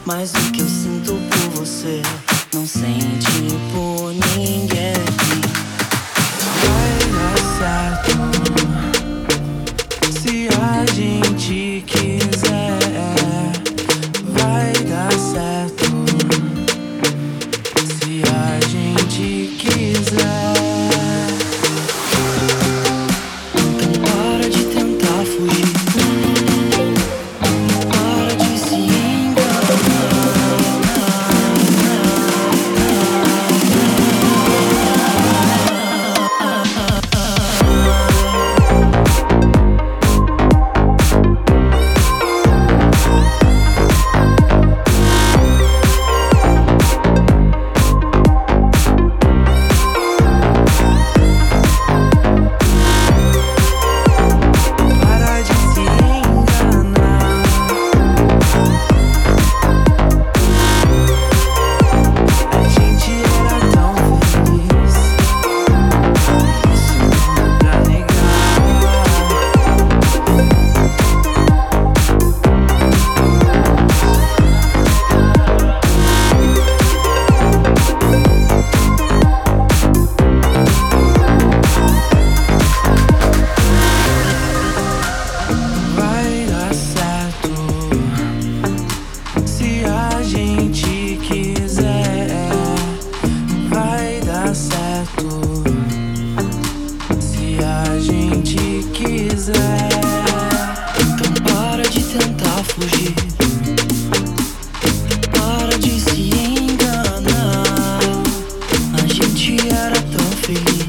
Mas o que eu sinto por você não sente por ninguém. Vai dar certo se a gente quiser. Vai dar certo se a gente quiser. Então para de tentar fugir. Para de se enganar. Se a gente quiser, vai dar certo. Se a gente quiser. Então para de tentar fugir. Para de se enganar. A gente era tão feliz.